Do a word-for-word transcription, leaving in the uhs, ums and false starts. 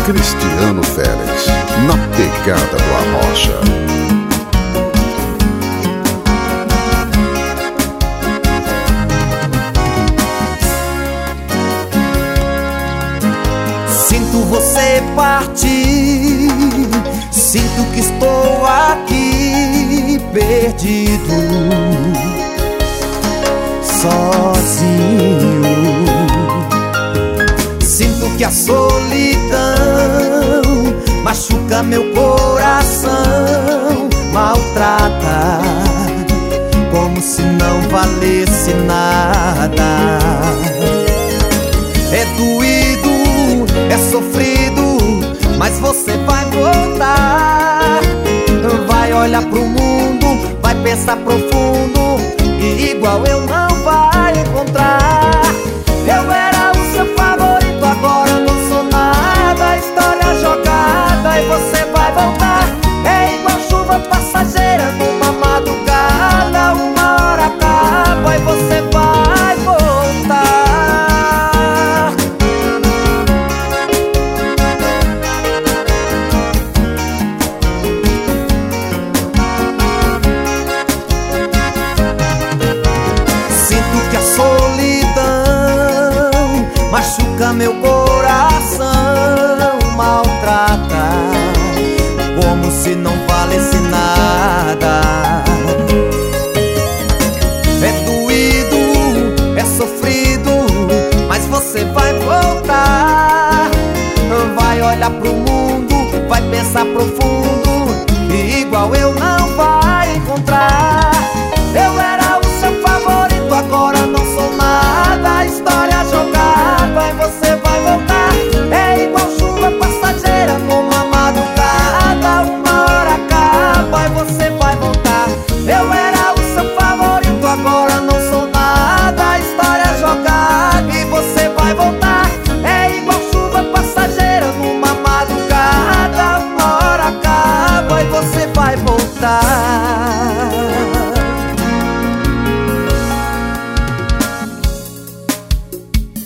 Cristiano Félix, na pegada do Arrocha. Sinto você partir, sinto que estou aqui perdido, sozinho. Sinto que a solidão machuca meu coração, maltrata, como se não valesse nada. É doído, é sofrido, mas você vai voltar. Vai olhar pro mundo, vai pensar profundo, e igual eu não vai encontrar. Eu era o seu favorito, agora não sou nada. História jogada e você vai voltar. É igual chuva passageira numa madrugada. Uma hora acaba e você vai voltar. Sinto que a solidão machuca meu coração, maltrata, como se não valesse nada. É doído, é sofrido, mas você vai voltar. Vai olhar pro mundo, vai pensar profundo, e igual eu não vai encontrar. Eu era o seu favorito, agora não sou nada. História jogada e você vai voltar. É igual chuva passageira numa madrugada. Uma hora acaba e você vai voltar. Eu era o seu favorito, agora não sou nada. História jogada e você vai voltar. É igual chuva passageira numa madrugada. Uma hora acaba e você vai voltar.